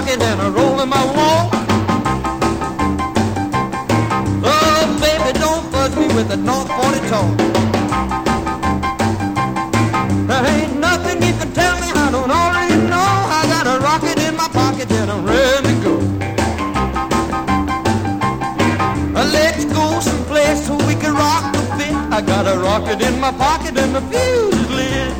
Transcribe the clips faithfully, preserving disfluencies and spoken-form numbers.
rocket and a roll in my wall. Oh, baby, don't fudge me with a North forty tall. There ain't nothing you can tell me I don't already know. I got a rocket in my pocket and I'm ready to go. Uh, let's go someplace so we can rock a bit. I got a rocket in my pocket and the fuse is lit.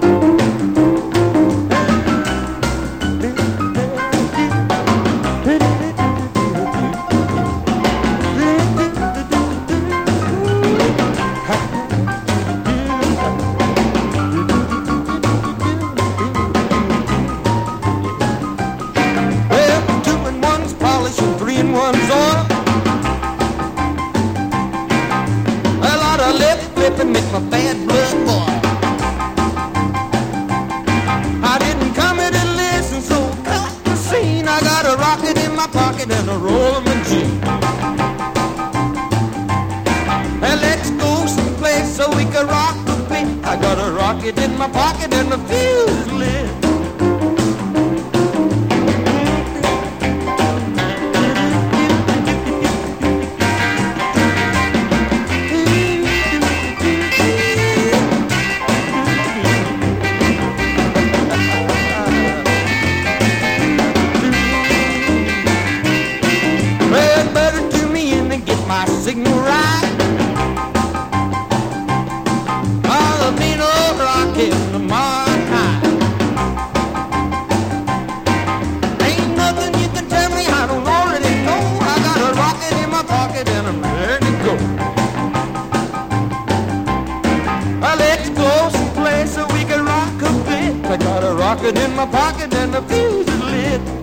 And make my bad blood boil. I didn't come here to listen, so cut the scene. I got a rocket in my pocket and a roll of my jeans. And let's go someplace so we can rock the beat. I got a rocket in my pocket and the fuse is lit. Signal right. Oh, the mean old rocket in the Mars high. Ain't nothing you can tell me I don't already know. I got a rocket in my pocket and I'm ready to go. Uh, let's go someplace so we can rock a bit. I got a rocket in my pocket and the fuse is lit.